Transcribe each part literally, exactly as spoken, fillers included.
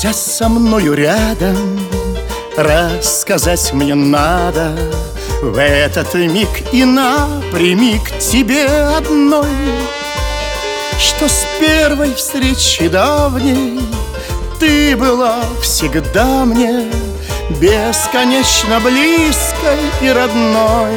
Сядь со мною рядом, рассказать мне надо в этот миг и напрямик тебе одной, что с первой встречи давней ты была всегда мне бесконечно близкой и родной.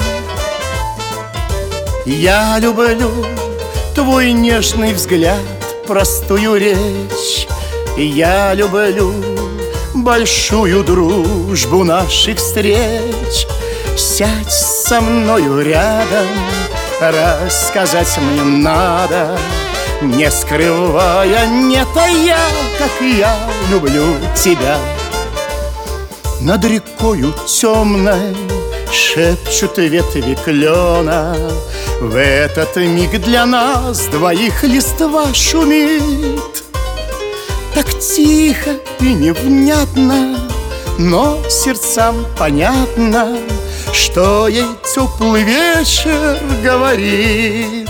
Я люблю твой нежный взгляд, простую речь. Я люблю большую дружбу наших встреч. Сядь со мною рядом, рассказать мне надо, не скрывая, не тая, как я люблю тебя. Над рекою темной шепчут ветви клена, в этот миг для нас двоих листва шумит. Так тихо и невнятно, но сердцам понятно, что ей теплый вечер говорит.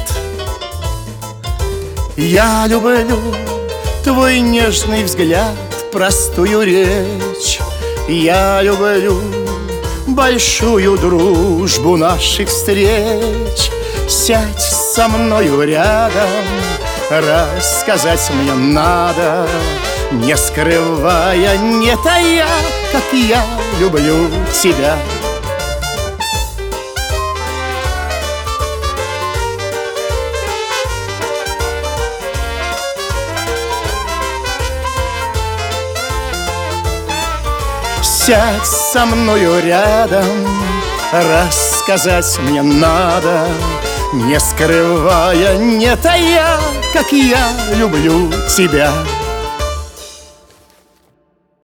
Я люблю твой нежный взгляд, простую речь. Я люблю большую дружбу наших встреч. Сядь со мною рядом, рассказать мне надо, не скрывая, не тая, как я люблю тебя. Сядь со мною рядом, рассказать мне надо, не скрывая, не тая, как я люблю тебя.